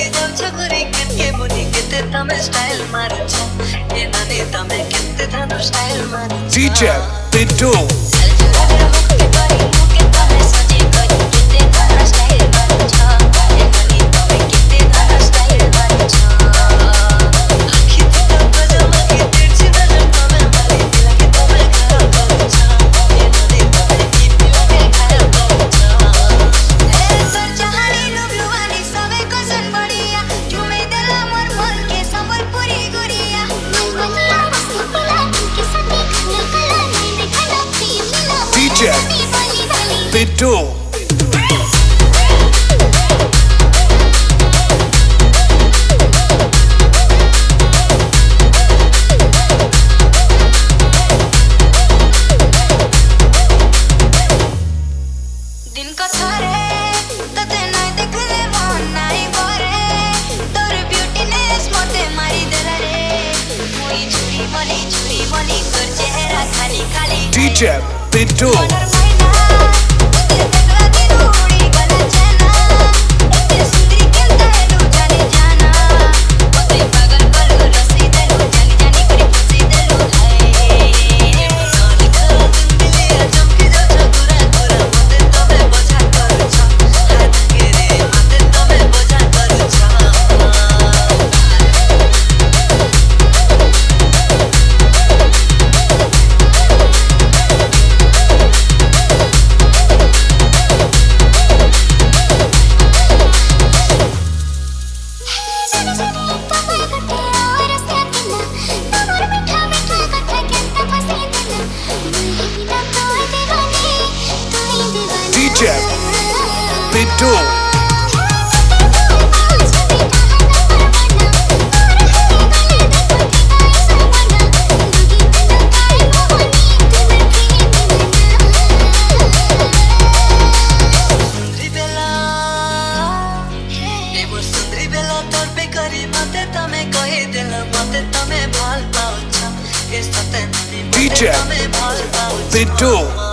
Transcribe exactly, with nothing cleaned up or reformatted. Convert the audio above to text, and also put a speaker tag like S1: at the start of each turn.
S1: लागे जाउँछ गोरी केके मुनि केते तमे स्टाइल मार्छ ए नानी तमे केते थानो स्टाइल मार्छ
S2: D J Pintu D J Pintu D J Pintu D J Pintu D J Pintu